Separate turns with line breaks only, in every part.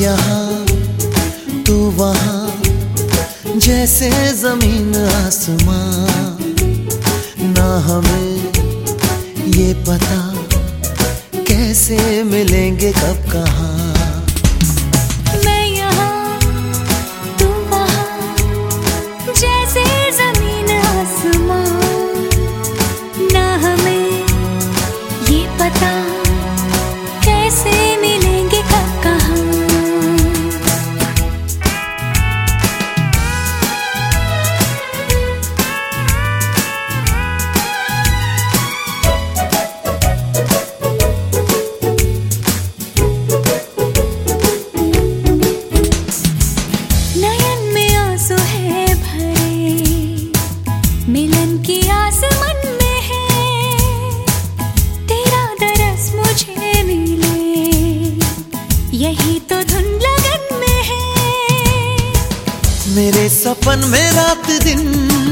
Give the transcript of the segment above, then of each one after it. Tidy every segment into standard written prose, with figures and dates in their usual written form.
यहाँ तू वहाँ, जैसे जमीन आसमां, ना हमें ये पता कैसे मिलेंगे कब कहाँ।
मैं यहाँ तू वहाँ, जैसे जमीन आसमां, ना हमें ये पता कैसे मिलेंगे कब कहाँ। मिलन की आस मन में है, तेरा दरस मुझे मिले, यही तो धुन लगन में है।
मेरे सपन में रात दिन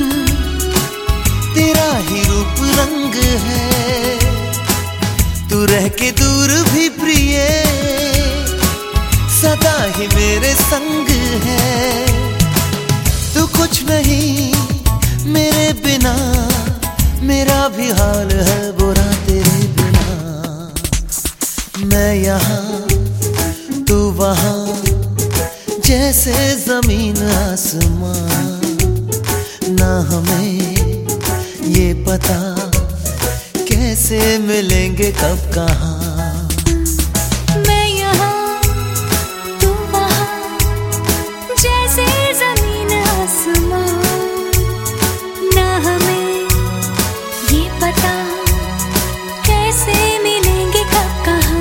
तेरा ही रूप रंग है, तू रह के दूर भी प्रिय सदा ही मेरे संग है। तू कुछ नहीं मेरे बिना, मेरा भी हाल है बुरा तेरे बिना। मैं यहाँ तू वहाँ, जैसे जमीन आसमां, ना हमें ये पता कैसे मिलेंगे कब कहाँ।
मैं यहाँ तू वहाँ, जैसे जमीन आसमां, पता कैसे मिलेंगे कब कहाँ।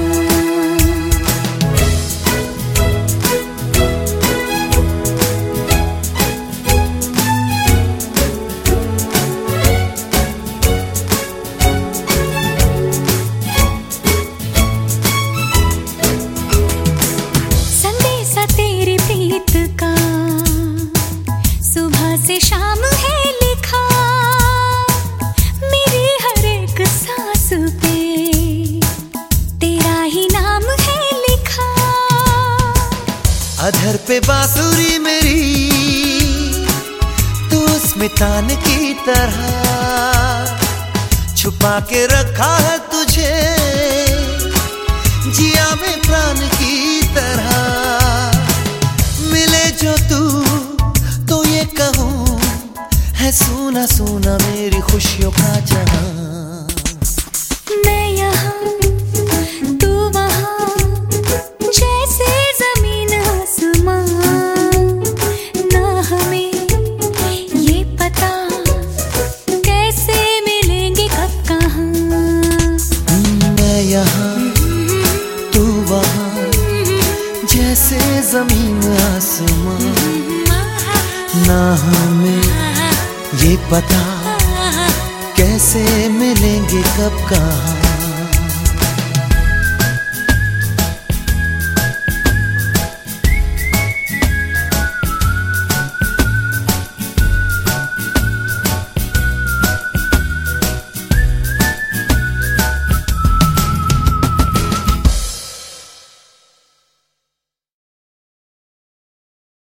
संदेशा तेरी प्रीत का सुबह से शाम है लिखा, सांस पे तेरा ही नाम है लिखा।
अधर पे बांसुरी मेरी, तू उसमें तान की तरह छुपा के रखा है तुझे, जिया में प्राण की तरह। मिले जो तू तो ये कहूँ है सूना सूना मेरी खुशियों का जहां।
मैं यहाँ तू वहाँ, जैसे जमीन आसमां, ना हमें ये पता कैसे मिलेंगे कब कहाँ।
मैं यहाँ तू वहाँ, जैसे जमीन आसमां, ना हमें ये पता कैसे मिलेंगे कब कहाँ।